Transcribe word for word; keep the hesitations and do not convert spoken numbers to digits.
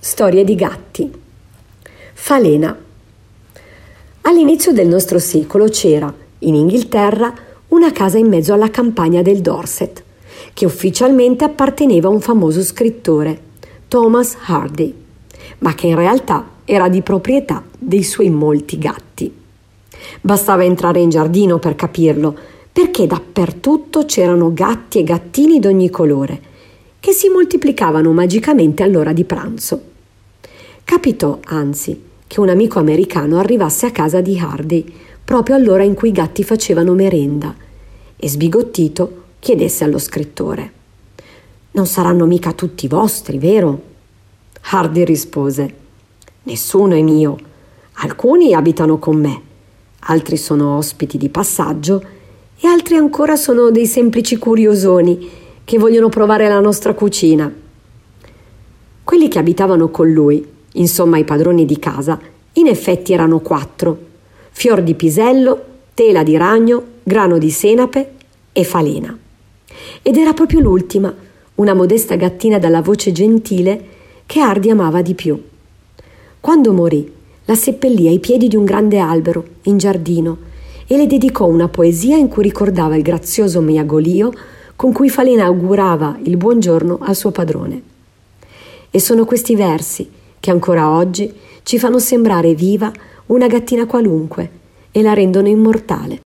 Storie di gatti. Falena. All'inizio del nostro secolo c'era, in Inghilterra, una casa in mezzo alla campagna del Dorset, che ufficialmente apparteneva a un famoso scrittore, Thomas Hardy, ma che in realtà era di proprietà dei suoi molti gatti. Bastava entrare in giardino per capirlo, perché dappertutto c'erano gatti e gattini d'ogni colore, che si moltiplicavano magicamente all'ora di pranzo. Capitò, anzi, che un amico americano arrivasse a casa di Hardy proprio all'ora in cui i gatti facevano merenda e, sbigottito, chiedesse allo scrittore: «Non saranno mica tutti vostri, vero?» Hardy rispose: «Nessuno è mio. Alcuni abitano con me, altri sono ospiti di passaggio e altri ancora sono dei semplici curiosoni che vogliono provare la nostra cucina». Quelli che abitavano con lui, insomma i padroni di casa, in effetti erano quattro: fior di pisello, tela di ragno, grano di senape e falena. Ed era proprio l'ultima, una modesta gattina dalla voce gentile, che Hardy amava di più. Quando morì, la seppellì ai piedi di un grande albero, in giardino, e le dedicò una poesia in cui ricordava il grazioso miagolio con cui Falena augurava il buongiorno al suo padrone. E sono questi versi che ancora oggi ci fanno sembrare viva una gattina qualunque e la rendono immortale.